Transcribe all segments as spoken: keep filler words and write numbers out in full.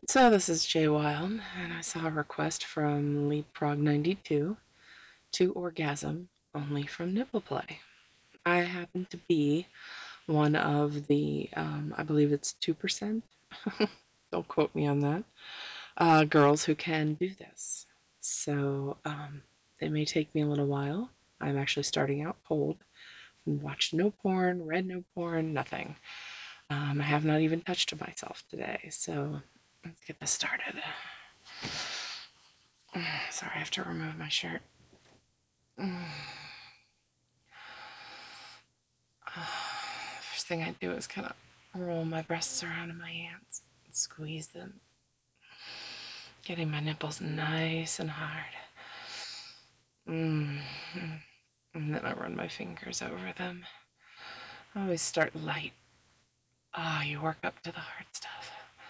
So this is Jay Wild, and I saw a request from Leapfrog ninety-two to orgasm only from nipple play. I happen to be one of the, um, I believe it's two percent, don't quote me on that, uh, girls who can do this. So um, it may take me a little while. I'm actually starting out cold. Watched no porn, read no porn, nothing. Um, I have not even touched myself today, so let's get this started. Sorry, I have to remove my shirt. First thing I do is kind of roll my breasts around in my hands and squeeze them, getting my nipples nice and hard. Mm. And then I run my fingers over them. I always start light. Ah, oh, you work up to the hard stuff.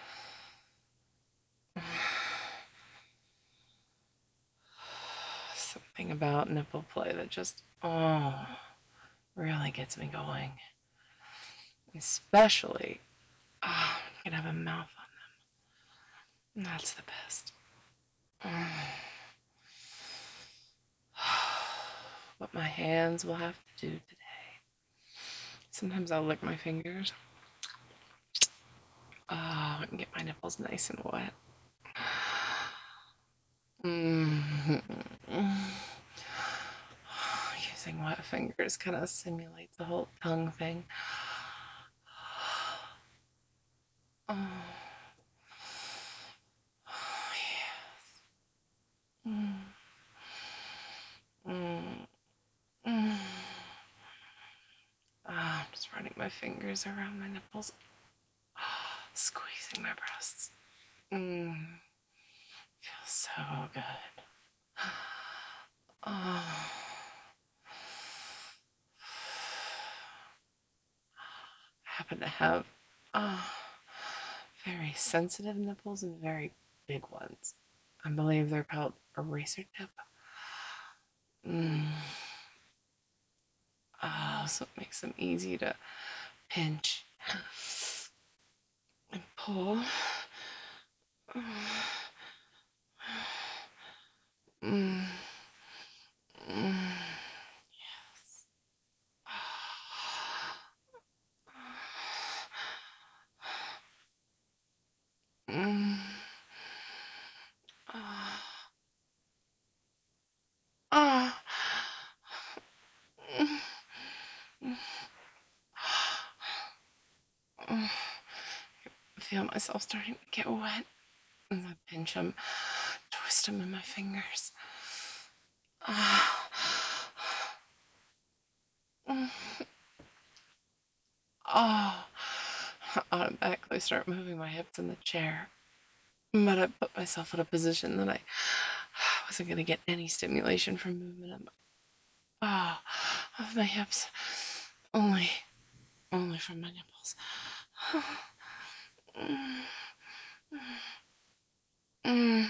Something about nipple play that just, oh, really gets me going. Especially, oh, you can have a mouth on them. That's the best. What my hands will have to do today. Sometimes I'll lick my fingers. Oh, and get my nipples nice and wet. Mm-hmm. Using wet fingers kind of simulates the whole tongue thing. Oh, oh yes. Mm. Mm. Mm. Oh, I'm just running my fingers around my nipples, oh, squeezing my breasts. Mm. Feels so good. Oh. I happen to have oh, very sensitive nipples and very big ones. I believe they're called eraser tip. Mm. Oh, so it makes them easy to pinch and pull. Mm. Mm. Yes. Mm. Oh. Oh. I feel myself starting to get wet as I pinch them, twist them in my fingers. Oh. Oh. I automatically start moving my hips in the chair. But I put myself in a position that I wasn't going to get any stimulation from movement of my, oh, of my hips. Only, only from my nipples. Mm, mm,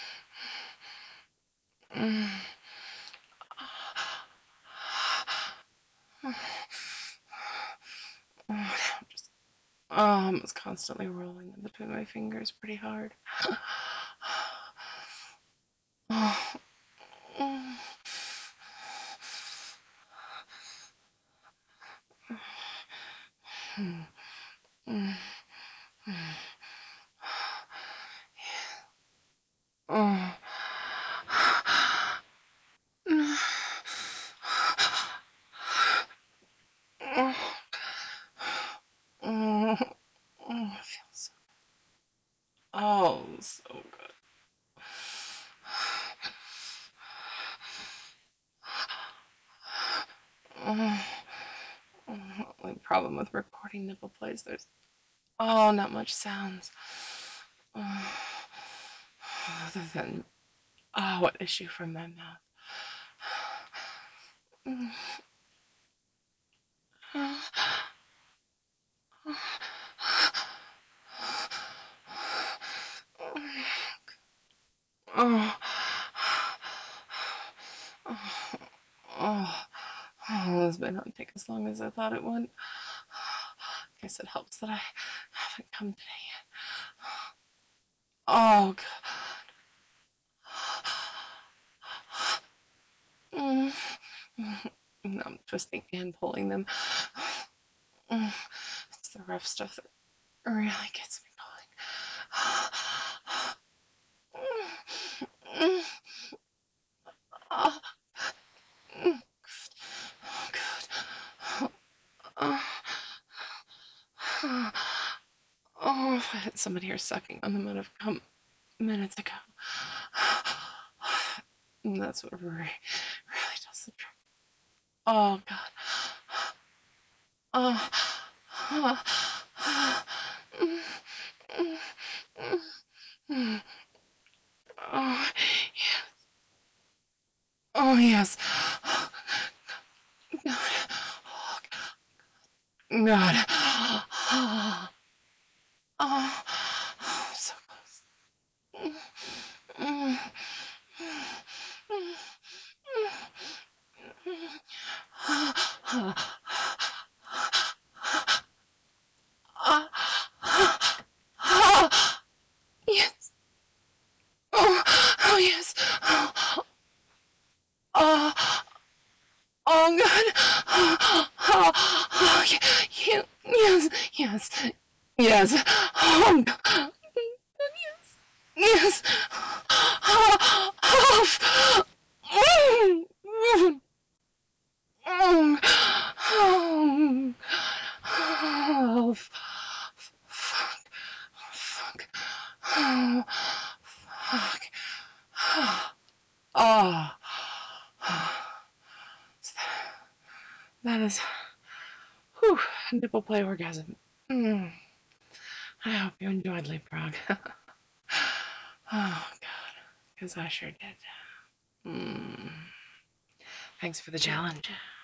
mm. Oh, just, oh, I'm just constantly rolling in between my fingers pretty hard. Oh, mm, mm, mm, oh. Mm, oh, oh, oh, it feels so, oh, so good. Oh, oh, only problem with recording nipple plays, there's, oh, not much sounds. Oh, other than, oh, what issue from my mouth. Mm, oh, oh, oh, oh, oh, this may not take as long as I thought it would. I guess it helps that I haven't come today Oh, God. Mm. I'm twisting and pulling them. Mm. It's the rough stuff that really gets me going. Mm. Oh, mm. Oh, God. Oh, oh, if I had somebody here sucking on them, I'd have come minutes ago. And that's what really, really does the trick. Oh, God. Oh, oh, oh, oh, yes. God. God. Oh, oh, so close. Mm, yes. Oh, oh, yes. Oh, oh, oh, God. Oh, oh, oh, yeah, yes, yes, yes. Oh, God. Yes. Oh, oh, oh, oh, oh, oh, oh, fuck, fuck, oh, fuck, oh, that is, whew, nipple play orgasm. Mm, I hope you enjoyed Leapfrog. Oh, God, because I sure did. Mm, thanks for the challenge.